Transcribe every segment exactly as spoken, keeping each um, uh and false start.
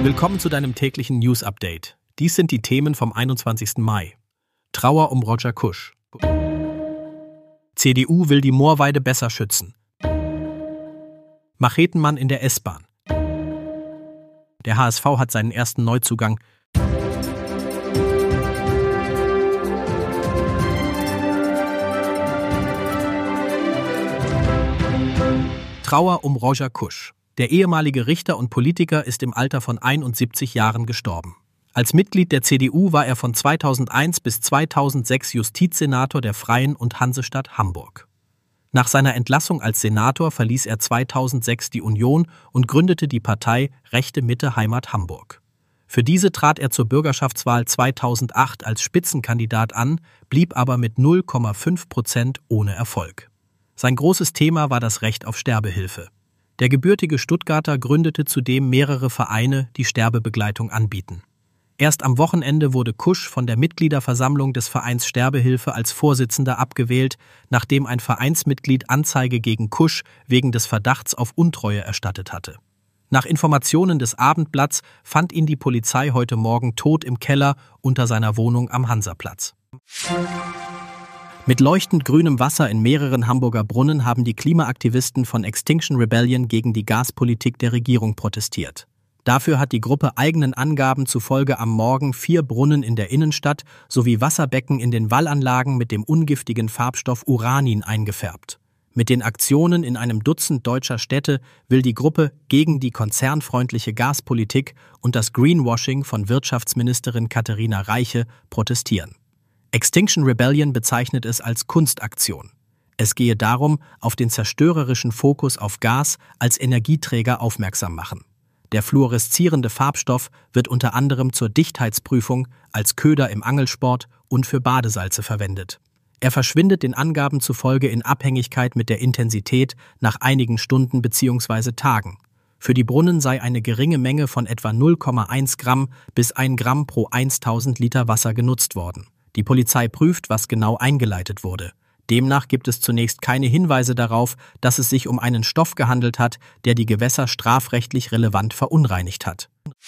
Willkommen zu deinem täglichen News-Update. Dies sind die Themen vom einundzwanzigsten Mai. Trauer um Roger Kusch. C D U will die Moorweide besser schützen. Machetenmann in der S-Bahn. Der H S V hat seinen ersten Neuzugang. Trauer um Roger Kusch. Der ehemalige Richter und Politiker ist im Alter von einundsiebzig Jahren gestorben. Als Mitglied der C D U war er von zweitausendeins bis zweitausendsechs Justizsenator der Freien und Hansestadt Hamburg. Nach seiner Entlassung als Senator verließ er zweitausendsechs die Union und gründete die Partei Rechte Mitte Heimat Hamburg. Für diese trat er zur Bürgerschaftswahl zweitausendacht als Spitzenkandidat an, blieb aber mit null Komma fünf Prozent ohne Erfolg. Sein großes Thema war das Recht auf Sterbehilfe. Der gebürtige Stuttgarter gründete zudem mehrere Vereine, die Sterbebegleitung anbieten. Erst am Wochenende wurde Kusch von der Mitgliederversammlung des Vereins Sterbehilfe als Vorsitzender abgewählt, nachdem ein Vereinsmitglied Anzeige gegen Kusch wegen des Verdachts auf Untreue erstattet hatte. Nach Informationen des Abendblatts fand ihn die Polizei heute Morgen tot im Keller unter seiner Wohnung am Hansaplatz. Mit leuchtend grünem Wasser in mehreren Hamburger Brunnen haben die Klimaaktivisten von Extinction Rebellion gegen die Gaspolitik der Regierung protestiert. Dafür hat die Gruppe eigenen Angaben zufolge am Morgen vier Brunnen in der Innenstadt sowie Wasserbecken in den Wallanlagen mit dem ungiftigen Farbstoff Uranin eingefärbt. Mit den Aktionen in einem Dutzend deutscher Städte will die Gruppe gegen die konzernfreundliche Gaspolitik und das Greenwashing von Wirtschaftsministerin Katharina Reiche protestieren. Extinction Rebellion bezeichnet es als Kunstaktion. Es gehe darum, auf den zerstörerischen Fokus auf Gas als Energieträger aufmerksam machen. Der fluoreszierende Farbstoff wird unter anderem zur Dichtheitsprüfung, als Köder im Angelsport und für Badesalze verwendet. Er verschwindet den Angaben zufolge in Abhängigkeit mit der Intensität nach einigen Stunden bzw. Tagen. Für die Brunnen sei eine geringe Menge von etwa null Komma eins Gramm bis ein Gramm pro tausend Liter Wasser genutzt worden. Die Polizei prüft, was genau eingeleitet wurde. Demnach gibt es zunächst keine Hinweise darauf, dass es sich um einen Stoff gehandelt hat, der die Gewässer strafrechtlich relevant verunreinigt hat.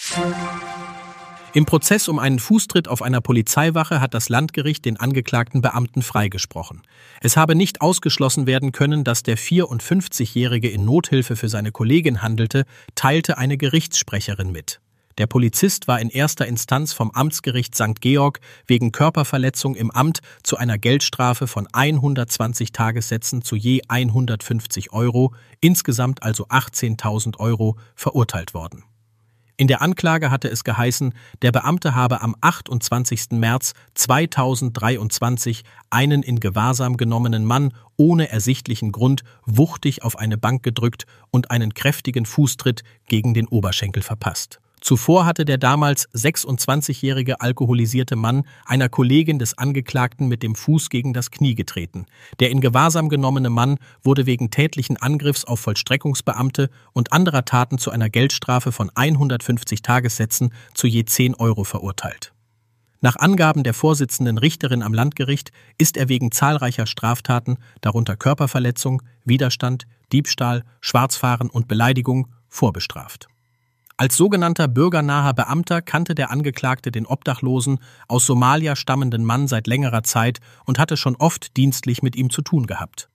Im Prozess um einen Fußtritt auf einer Polizeiwache hat das Landgericht den angeklagten Beamten freigesprochen. Es habe nicht ausgeschlossen werden können, dass der vierundfünfzigjährige in Nothilfe für seine Kollegin handelte, teilte eine Gerichtssprecherin mit. Der Polizist war in erster Instanz vom Amtsgericht Sankt Georg wegen Körperverletzung im Amt zu einer Geldstrafe von hundertzwanzig Tagessätzen zu je hundertfünfzig Euro, insgesamt also achtzehntausend Euro, verurteilt worden. In der Anklage hatte es geheißen, der Beamte habe am achtundzwanzigsten März zweitausenddreiundzwanzig einen in Gewahrsam genommenen Mann ohne ersichtlichen Grund wuchtig auf eine Bank gedrückt und einen kräftigen Fußtritt gegen den Oberschenkel verpasst. Zuvor hatte der damals sechsundzwanzigjährige alkoholisierte Mann einer Kollegin des Angeklagten mit dem Fuß gegen das Knie getreten. Der in Gewahrsam genommene Mann wurde wegen tätlichen Angriffs auf Vollstreckungsbeamte und anderer Taten zu einer Geldstrafe von hundertfünfzig Tagessätzen zu je zehn Euro verurteilt. Nach Angaben der Vorsitzenden Richterin am Landgericht ist er wegen zahlreicher Straftaten, darunter Körperverletzung, Widerstand, Diebstahl, Schwarzfahren und Beleidigung, vorbestraft. Als sogenannter bürgernaher Beamter kannte der Angeklagte den obdachlosen, aus Somalia stammenden Mann seit längerer Zeit und hatte schon oft dienstlich mit ihm zu tun gehabt.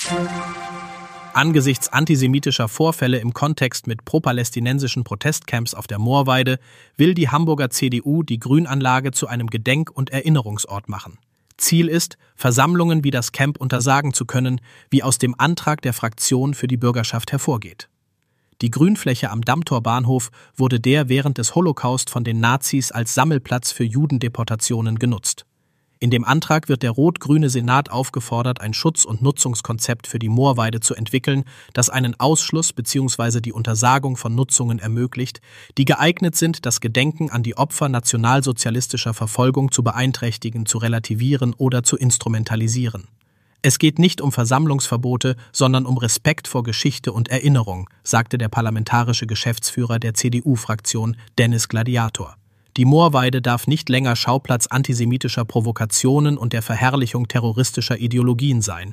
Angesichts antisemitischer Vorfälle im Kontext mit pro-palästinensischen Protestcamps auf der Moorweide will die Hamburger C D U die Grünanlage zu einem Gedenk- und Erinnerungsort machen. Ziel ist, Versammlungen wie das Camp untersagen zu können, wie aus dem Antrag der Fraktion für die Bürgerschaft hervorgeht. Die Grünfläche am Dammtorbahnhof wurde der während des Holocaust von den Nazis als Sammelplatz für Judendeportationen genutzt. In dem Antrag wird der rot-grüne Senat aufgefordert, ein Schutz- und Nutzungskonzept für die Moorweide zu entwickeln, das einen Ausschluss bzw. die Untersagung von Nutzungen ermöglicht, die geeignet sind, das Gedenken an die Opfer nationalsozialistischer Verfolgung zu beeinträchtigen, zu relativieren oder zu instrumentalisieren. Es geht nicht um Versammlungsverbote, sondern um Respekt vor Geschichte und Erinnerung, sagte der parlamentarische Geschäftsführer der C D U-Fraktion Dennis Gladiator. Die Moorweide darf nicht länger Schauplatz antisemitischer Provokationen und der Verherrlichung terroristischer Ideologien sein.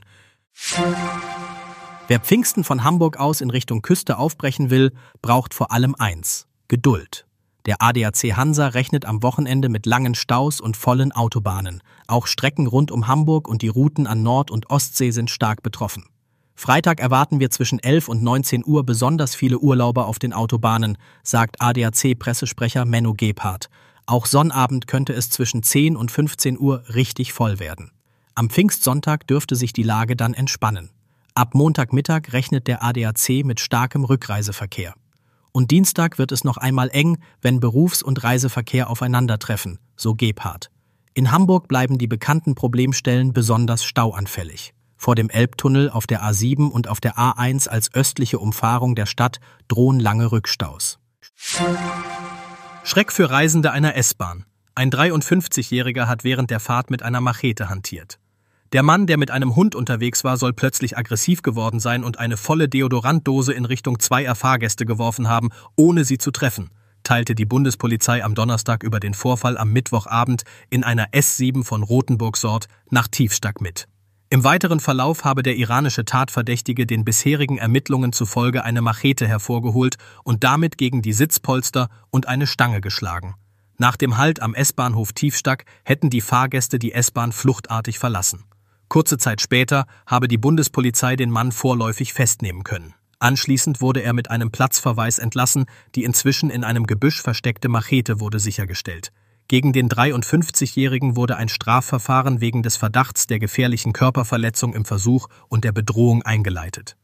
Wer Pfingsten von Hamburg aus in Richtung Küste aufbrechen will, braucht vor allem eins: Geduld. Der A D A C Hansa rechnet am Wochenende mit langen Staus und vollen Autobahnen. Auch Strecken rund um Hamburg und die Routen an Nord- und Ostsee sind stark betroffen. Freitag erwarten wir zwischen elf und neunzehn Uhr besonders viele Urlauber auf den Autobahnen, sagt A D A C-Pressesprecher Menno Gebhardt. Auch Sonnabend könnte es zwischen zehn und fünfzehn Uhr richtig voll werden. Am Pfingstsonntag dürfte sich die Lage dann entspannen. Ab Montagmittag rechnet der A D A C mit starkem Rückreiseverkehr. Und Dienstag wird es noch einmal eng, wenn Berufs- und Reiseverkehr aufeinandertreffen, so Gebhardt. In Hamburg bleiben die bekannten Problemstellen besonders stauanfällig. Vor dem Elbtunnel auf der A sieben und auf der A eins als östliche Umfahrung der Stadt drohen lange Rückstaus. Schreck für Reisende einer S-Bahn. Ein dreiundfünfzigjähriger hat während der Fahrt mit einer Machete hantiert. Der Mann, der mit einem Hund unterwegs war, soll plötzlich aggressiv geworden sein und eine volle Deodorantdose in Richtung zweier Fahrgäste geworfen haben, ohne sie zu treffen, teilte die Bundespolizei am Donnerstag über den Vorfall am Mittwochabend in einer S sieben von Rothenburg-Sort nach Tiefstack mit. Im weiteren Verlauf habe der iranische Tatverdächtige den bisherigen Ermittlungen zufolge eine Machete hervorgeholt und damit gegen die Sitzpolster und eine Stange geschlagen. Nach dem Halt am S-Bahnhof Tiefstack hätten die Fahrgäste die S-Bahn fluchtartig verlassen. Kurze Zeit später habe die Bundespolizei den Mann vorläufig festnehmen können. Anschließend wurde er mit einem Platzverweis entlassen, die inzwischen in einem Gebüsch versteckte Machete wurde sichergestellt. Gegen den dreiundfünfzigjährigen wurde ein Strafverfahren wegen des Verdachts der gefährlichen Körperverletzung im Versuch und der Bedrohung eingeleitet.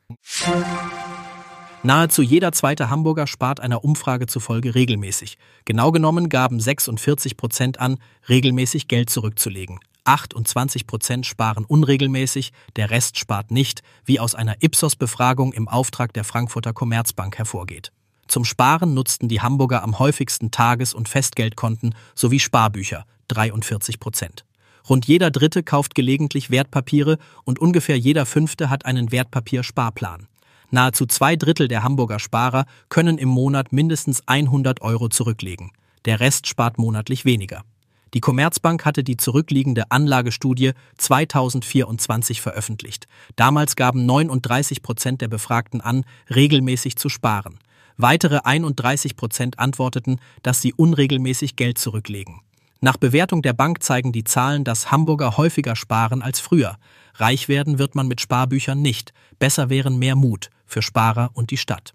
Nahezu jeder zweite Hamburger spart einer Umfrage zufolge regelmäßig. Genau genommen gaben sechsundvierzig Prozent an, regelmäßig Geld zurückzulegen. achtundzwanzig Prozent sparen unregelmäßig, der Rest spart nicht, wie aus einer Ipsos-Befragung im Auftrag der Frankfurter Commerzbank hervorgeht. Zum Sparen nutzten die Hamburger am häufigsten Tages- und Festgeldkonten sowie Sparbücher, dreiundvierzig Prozent. Rund jeder Dritte kauft gelegentlich Wertpapiere und ungefähr jeder Fünfte hat einen Wertpapiersparplan. Nahezu zwei Drittel der Hamburger Sparer können im Monat mindestens hundert Euro zurücklegen. Der Rest spart monatlich weniger. Die Commerzbank hatte die zurückliegende Anlagestudie zweitausendvierundzwanzig veröffentlicht. Damals gaben neununddreißig Prozent der Befragten an, regelmäßig zu sparen. Weitere einunddreißig Prozent antworteten, dass sie unregelmäßig Geld zurücklegen. Nach Bewertung der Bank zeigen die Zahlen, dass Hamburger häufiger sparen als früher. Reich werden wird man mit Sparbüchern nicht. Besser wären mehr Mut für Sparer und die Stadt.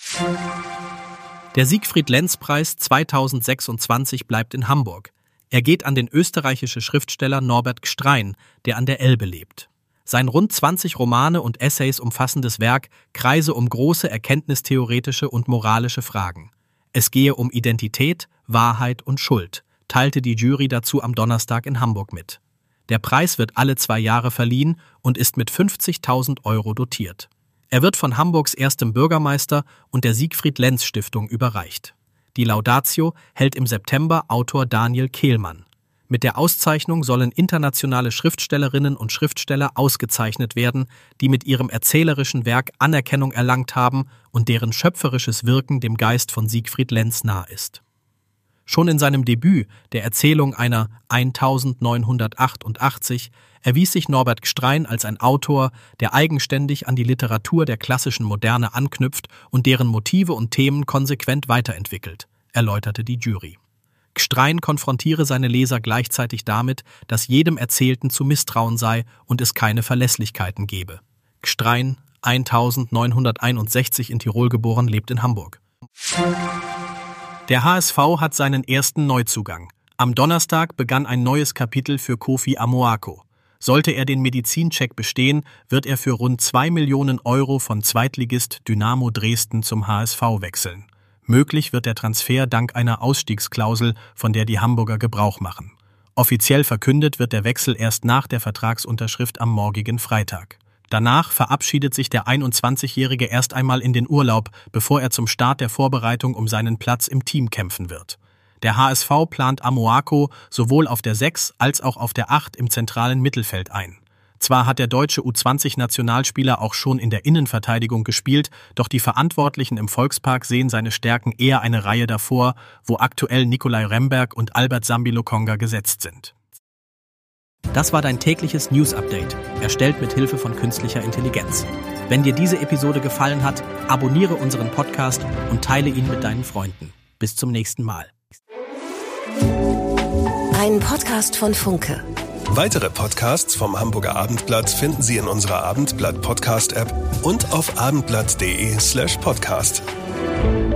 Der Siegfried-Lenz-Preis zweitausendsechsundzwanzig bleibt in Hamburg. Er geht an den österreichischen Schriftsteller Norbert Gstrein, der an der Elbe lebt. Sein rund zwanzig Romane und Essays umfassendes Werk kreise um große erkenntnistheoretische und moralische Fragen. Es gehe um Identität, Wahrheit und Schuld, teilte die Jury dazu am Donnerstag in Hamburg mit. Der Preis wird alle zwei Jahre verliehen und ist mit fünfzigtausend Euro dotiert. Er wird von Hamburgs erstem Bürgermeister und der Siegfried-Lenz-Stiftung überreicht. Die Laudatio hält im September Autor Daniel Kehlmann. Mit der Auszeichnung sollen internationale Schriftstellerinnen und Schriftsteller ausgezeichnet werden, die mit ihrem erzählerischen Werk Anerkennung erlangt haben und deren schöpferisches Wirken dem Geist von Siegfried Lenz nah ist. Schon in seinem Debüt, der Erzählung einer neunzehnhundertachtundachtzig, erwies sich Norbert Gstrein als ein Autor, der eigenständig an die Literatur der klassischen Moderne anknüpft und deren Motive und Themen konsequent weiterentwickelt, erläuterte die Jury. Gstrein konfrontiere seine Leser gleichzeitig damit, dass jedem Erzählten zu misstrauen sei und es keine Verlässlichkeiten gebe. Gstrein, neunzehnhunderteinundsechzig in Tirol geboren, lebt in Hamburg. Der H S V hat seinen ersten Neuzugang. Am Donnerstag begann ein neues Kapitel für Kofi Amoako. Sollte er den Medizincheck bestehen, wird er für rund zwei Millionen Euro von Zweitligist Dynamo Dresden zum H S V wechseln. Möglich wird der Transfer dank einer Ausstiegsklausel, von der die Hamburger Gebrauch machen. Offiziell verkündet wird der Wechsel erst nach der Vertragsunterschrift am morgigen Freitag. Danach verabschiedet sich der einundzwanzigjährige erst einmal in den Urlaub, bevor er zum Start der Vorbereitung um seinen Platz im Team kämpfen wird. Der H S V plant Amoako sowohl auf der sechs als auch auf der acht im zentralen Mittelfeld ein. Zwar hat der deutsche U zwanzig Nationalspieler auch schon in der Innenverteidigung gespielt, doch die Verantwortlichen im Volkspark sehen seine Stärken eher eine Reihe davor, wo aktuell Nikolai Remberg und Albert Sambi Lokonga gesetzt sind. Das war dein tägliches News-Update, erstellt mit Hilfe von künstlicher Intelligenz. Wenn dir diese Episode gefallen hat, abonniere unseren Podcast und teile ihn mit deinen Freunden. Bis zum nächsten Mal. Ein Podcast von Funke. Weitere Podcasts vom Hamburger Abendblatt finden Sie in unserer Abendblatt Podcast App und auf abendblatt punkt de slash podcast.